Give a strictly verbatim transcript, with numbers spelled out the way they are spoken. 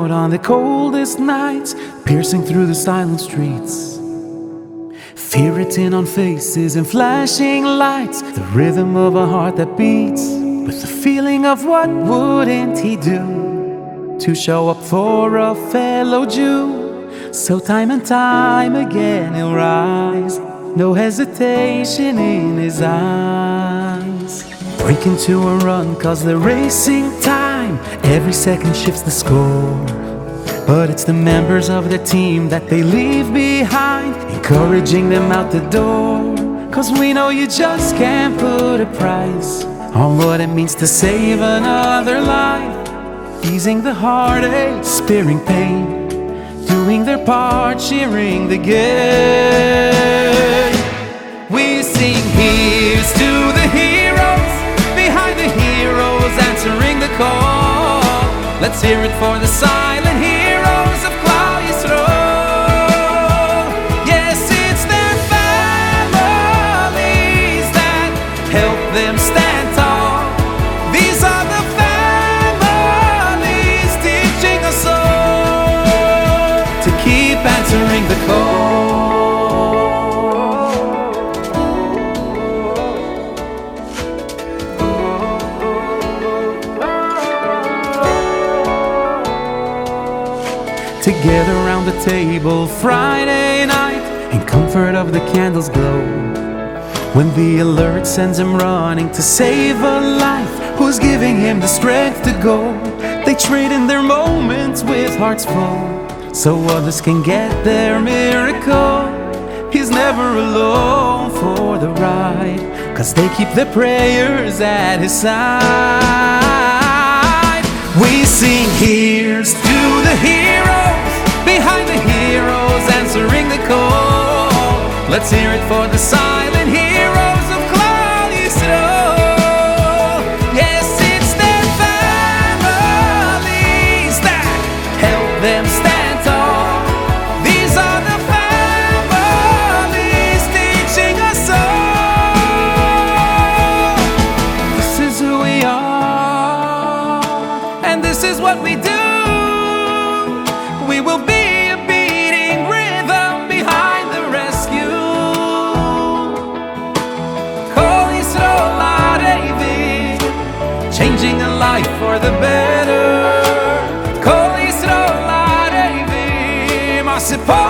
out on the coldest nights, piercing through the silent streets. Fear written on faces and flashing lights, the rhythm of a heart that beats with the feeling of what wouldn't he do to show up for a fellow Jew. So time and time again he'll rise, no hesitation in his eyes. Break into a run cause they're racing time, every second shifts the score. But it's the members of the team that they leave behind, encouraging them out the door. Cause we know you just can't put a price on what it means to save another life. Easing the heartache, sparing pain, doing their part, cheering the game. We sing here's to the heroes, behind the heroes answering the call. Let's hear it for the silent heroes of Klal Yisrael. Yes, it's their families that help them stand tall. These are the families teaching us all to keep answering the call. Together around the table Friday night, in comfort of the candles glow. When the alert sends him running to save a life, who's giving him the strength to go? They trade in their moments with hearts full, so others can get their miracle. He's never alone for the ride, cause they keep their prayers at his side. We sing here's to the heroes, behind the heroes answering the call. Let's hear it for the silent heroes of Klal Yisrael. Yes, it's their families that help them stand tall. These are the families teaching us all. This is who we are, and this is what we do. We will be a beating rhythm behind the rescue. Kol Yisrael Arevi, changing a life for the better. Kol Yisrael Arevi,